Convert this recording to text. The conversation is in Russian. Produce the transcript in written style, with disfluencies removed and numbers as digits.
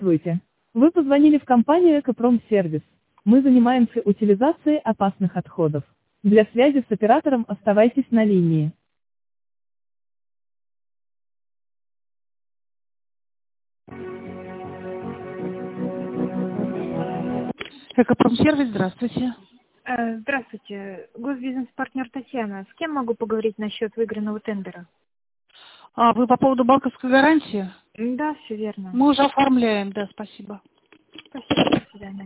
Здравствуйте. Вы позвонили в компанию «Экопромсервис». Мы занимаемся утилизацией опасных отходов. Для связи с оператором оставайтесь на линии. Экопромсервис, здравствуйте. Здравствуйте. Госбизнес-партнер Татьяна. С кем могу поговорить насчет выигранного тендера? Вы по поводу банковской гарантии? Да, все верно. Мы уже оформляем, да, спасибо. Спасибо, до свидания.